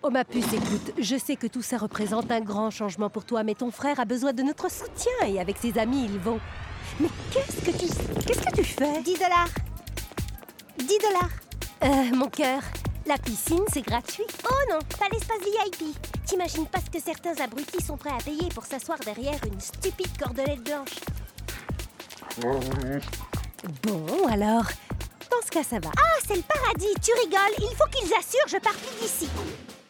Oh ma puce, écoute, je sais que tout ça représente un grand changement pour toi, mais ton frère a besoin de notre soutien et avec ses amis, ils vont... Mais qu'est-ce que tu fais? 10 $. 10 $. Mon cœur, la piscine, c'est gratuit. Oh non, pas l'espace VIP. T'imagines pas ce que certains abrutis sont prêts à payer pour s'asseoir derrière une stupide cordelette blanche. Bon, alors, dans ce cas, ça va. Ah, c'est le paradis, tu rigoles. Il faut qu'ils assurent, je pars plus d'ici.